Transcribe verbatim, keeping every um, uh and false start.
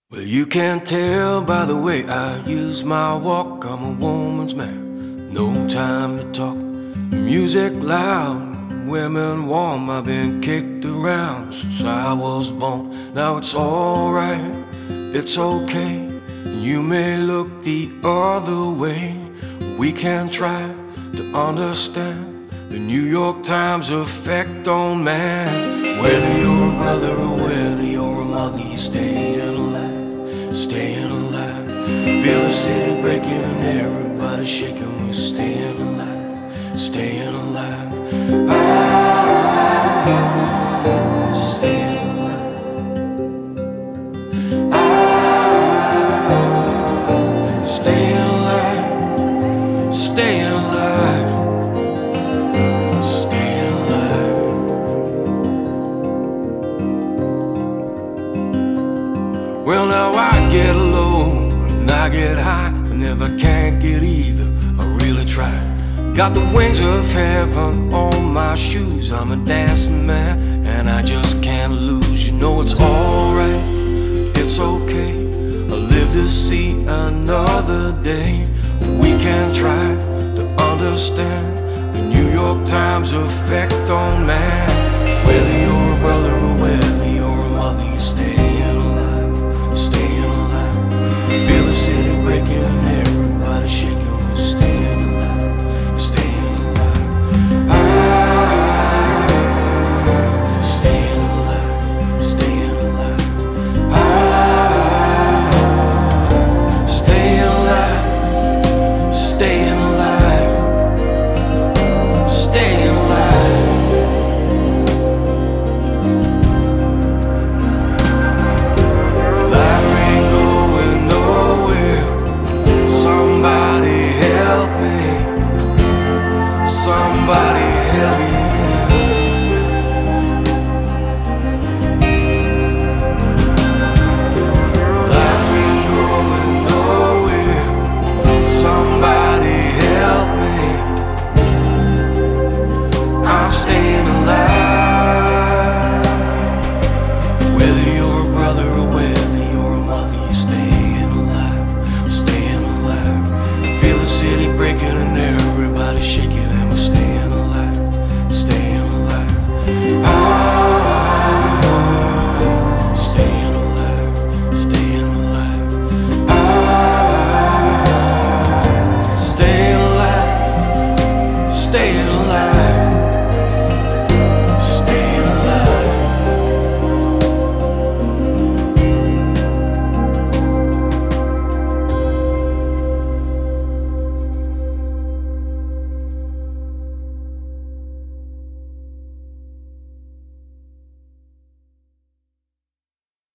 Well, you can tell by the way I use my walk, I'm a woman's man, no time to talk. Music loud, women warm, I've been kicked around since I was born. Now it's alright, it's okay, you may look the other way. We can try to understand the New York Times effect on man. Whether you're a brother or whether you're a mother, you staying alive, staying alive. Feel the city breaking and everybody shaking. We're staying alive, staying alive. Ah, staying alive. Ah, staying alive, staying alive, staying alive. Well, now I get low and I get high, and if I can't get either, I really try. Got the wings of heaven on my shoes, I'm a dancing man and I just can't lose. You know it's alright, it's okay, I live to see another day. We can try to understand the New York Times effect on man. Whether you're a brother or whether you're a mother, you stay